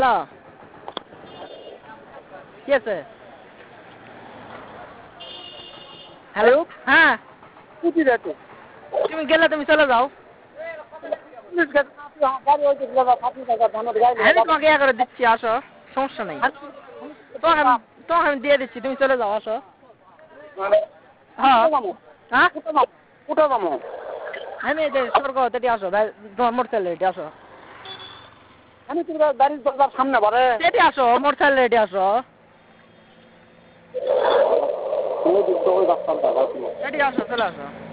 hello কি আছে hello হ্যাঁ কুটি রেটে তুমি গেলে তুমি চলে যাও গাড়ি হইতে খাতি টাকা ধানের গাইলে আমি তোমাকে ইয়া করে দিচ্ছি আসো সমস্যা নেই তোমাকে আমি দিয়ে দিচ্ছি তুমি চলে যাও আসো হ্যাঁ হ্যাঁ কোটা দামো আমি এই যে সর্গ তেটি আসো তোমার মোটরসাইকেল রেডি আসো আমি তোর গাড়ির দরজার সামনে বারে তেটি আসো মোটরসাইকেল রেডি আসো তেটি আসো চলে আসো